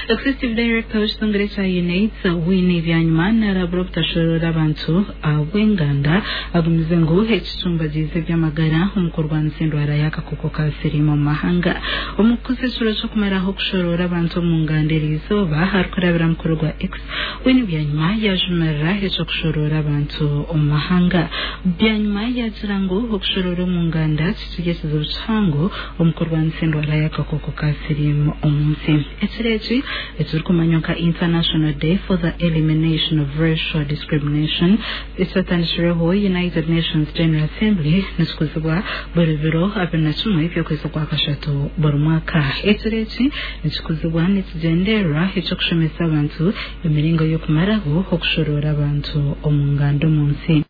Executive Director w'Isongereza Unite Winnie Byanyuma arabura kutashorora abantu ab'Enganda agumize ngo ekicumbagize by'amagara umukorwa nsindwara y'agakoko ka siri mu mahanga umukozi cyo kumaraho kushorora abantu mu nganderizo baharkorabira mukuru gwa X Winnie Byanyuma yajumara hecho kushorora abantu mu mahanga Byanyuma yagira ngo kushorora mu nganda kigeze ubucango umukorwa nsindwara y'agakoko ka siri mu umunsi ekireji ekirukumanyoka International Day for the Elimination of Racial Discrimination isatanishiriweho United Nations General Assembly nisikuzibwa buri biro abinacumi by'ukwezi kwa kashatu buri mwaka ekireji nisikuzibwa nikigendera icyo kushomesa abantu imiringo yo kumaraho okushorora abantu omungando munsi